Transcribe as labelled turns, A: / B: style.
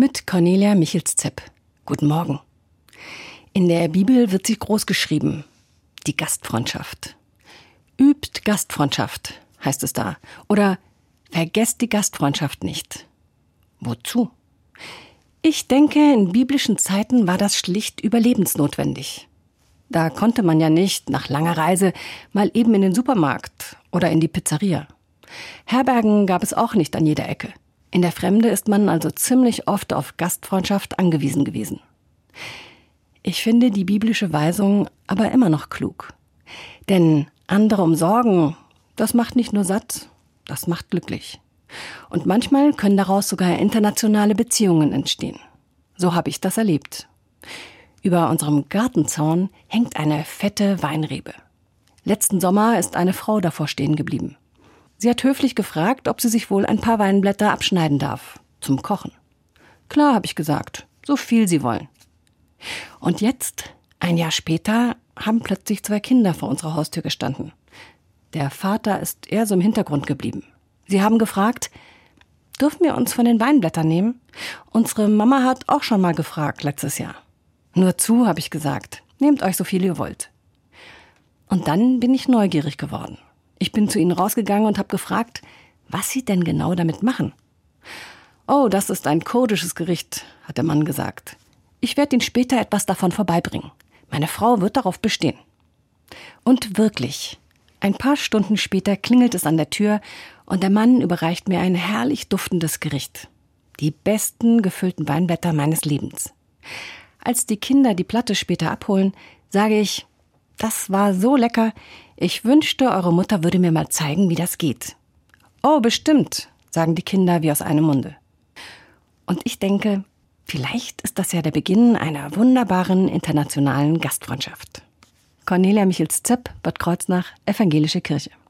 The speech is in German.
A: Mit Cornelia Michels-Zepp. Guten Morgen. In der Bibel wird sie groß geschrieben. Die Gastfreundschaft. Übt Gastfreundschaft, heißt es da. Oder vergesst die Gastfreundschaft nicht. Wozu? Ich denke, in biblischen Zeiten war das schlicht überlebensnotwendig. Da konnte man ja nicht nach langer Reise mal eben in den Supermarkt oder in die Pizzeria. Herbergen gab es auch nicht an jeder Ecke. In der Fremde ist man also ziemlich oft auf Gastfreundschaft angewiesen gewesen. Ich finde die biblische Weisung aber immer noch klug. Denn andere umsorgen, das macht nicht nur satt, das macht glücklich. Und manchmal können daraus sogar internationale Beziehungen entstehen. So habe ich das erlebt. Über unserem Gartenzaun hängt eine fette Weinrebe. Letzten Sommer ist eine Frau davor stehen geblieben. Sie hat höflich gefragt, ob sie sich wohl ein paar Weinblätter abschneiden darf, zum Kochen. Klar, habe ich gesagt, so viel sie wollen. Und jetzt, ein Jahr später, haben plötzlich 2 Kinder vor unserer Haustür gestanden. Der Vater ist eher so im Hintergrund geblieben. Sie haben gefragt, dürfen wir uns von den Weinblättern nehmen? Unsere Mama hat auch schon mal gefragt letztes Jahr. Nur zu, habe ich gesagt, nehmt euch so viel ihr wollt. Und dann bin ich neugierig geworden. Ich bin zu ihnen rausgegangen und habe gefragt, was sie denn genau damit machen. Oh, das ist ein kurdisches Gericht, hat der Mann gesagt. Ich werde Ihnen später etwas davon vorbeibringen. Meine Frau wird darauf bestehen. Und wirklich, ein paar Stunden später klingelt es an der Tür und der Mann überreicht mir ein herrlich duftendes Gericht. Die besten gefüllten Weinblätter meines Lebens. Als die Kinder die Platte später abholen, sage ich, das war so lecker, ich wünschte, eure Mutter würde mir mal zeigen, wie das geht. Oh, bestimmt, sagen die Kinder wie aus einem Munde. Und ich denke, vielleicht ist das ja der Beginn einer wunderbaren internationalen Gastfreundschaft. Cornelia Michels-Zepp, Bad Kreuznach, Evangelische Kirche.